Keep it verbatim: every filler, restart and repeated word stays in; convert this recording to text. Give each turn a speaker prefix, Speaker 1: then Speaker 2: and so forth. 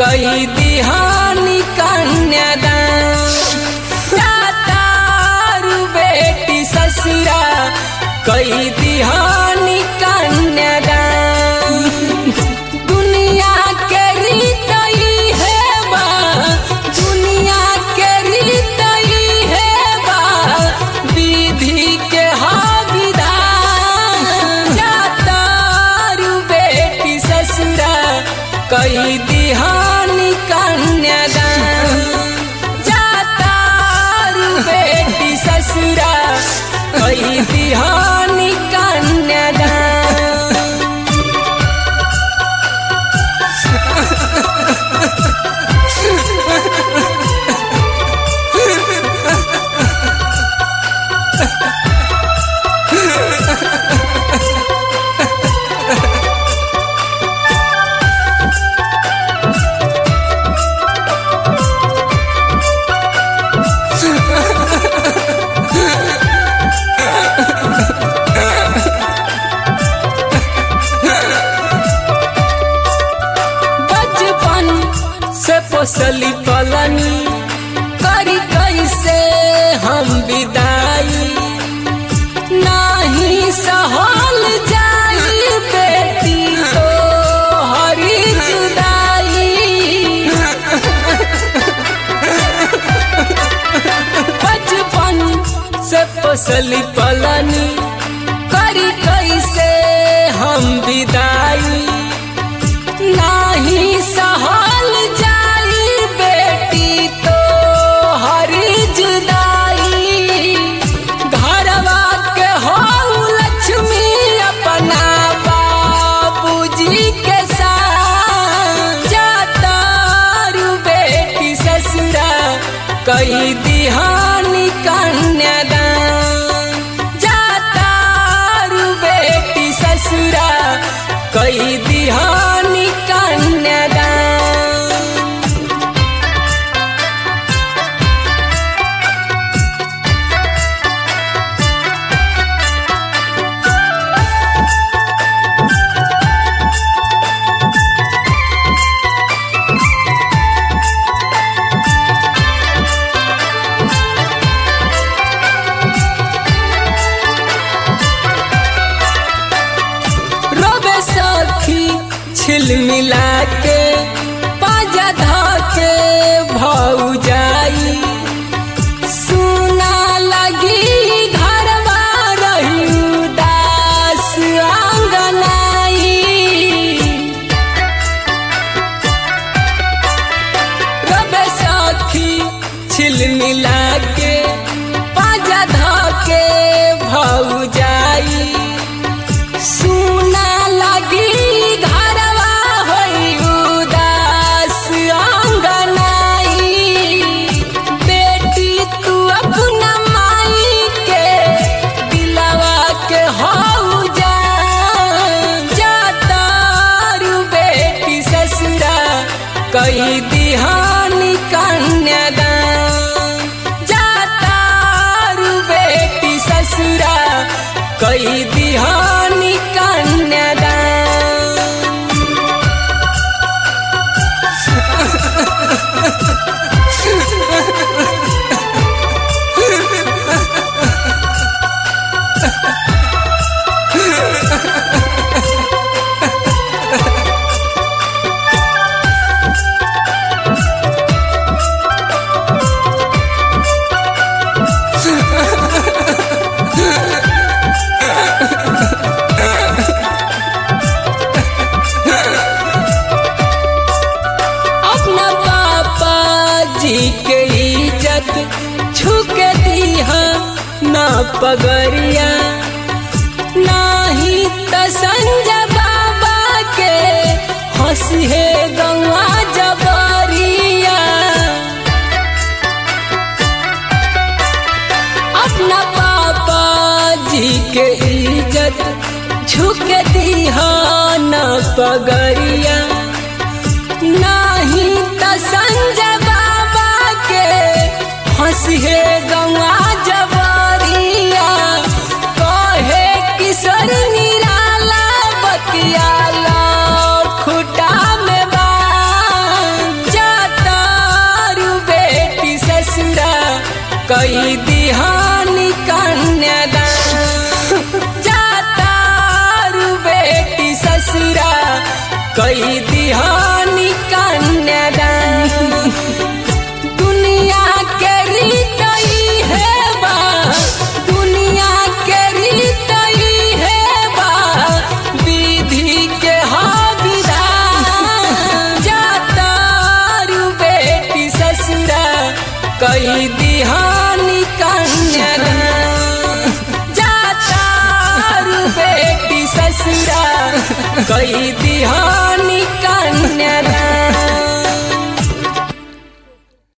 Speaker 1: कही दिहानी कन्यादान। तारू बेटी ससुरा कही दिहानी कन्यादान। दुनिया के रीत ई है बा, दुनिया के रीत ई है बा, विधि के हा विधान। तारू बेटी ससुरा कही दिहानी कन्यादान। तारू बेटी ससुरा कही दिहानी कन्यादान। पोसली पलनी करी कैसे हम विदाई। नहीं सहल जाई बेटी तो हरी जुदाई। बचपन से पोसली पलनी करी कैसे हम विदाई। नहीं सहल जाई बेटी तो हरी जुदाई। घरवा के हो लक्ष्मी अपना बाबूजी के साथ। तारू बेटी ससुरा कही दिहानी कन्यादान। तारू बेटी ससुरा कही दिहानी कन्यादान। रोबे सखी छिल मिला के पाजा धा के भाऊ जाई। सुना लगी घरवा रही उदास आंगनाई। रोबे सखी छिल मिला के पाजा धा के भाऊ जाई। सुना लगी घरवा होई उदास आंगनाई। बेटी तू अपना माई के दिलवा के हो जा। तारू बेटी ससुरा कही दिहानी कन्यादान। तारू बेटी ससुरा कही दिहानी कन्यादान। के इज्जत छुके दीहा ना पगरिया। नाही त संजय बाबा के हंसी है गौआ जबरिया। अपना पापा जी के इज्जत छुके दीहा ना पगरिया। नहीं त संजय बाबा के हंसी है गौआ जबरिया। कहे किशोर निराला बतियाला खुटा में बांध। कई दिहानी कन्यादान जाता रू बेटी ससुरा कई दिहानी कन्यादान दुनिया के रीत ई है बा दुनिया के रीत ई है बा विधि के विधान जाता रू बेटी ससुरा कई दिहानी कन्यादान जाता रू बेटी ससुरा कई दिहानी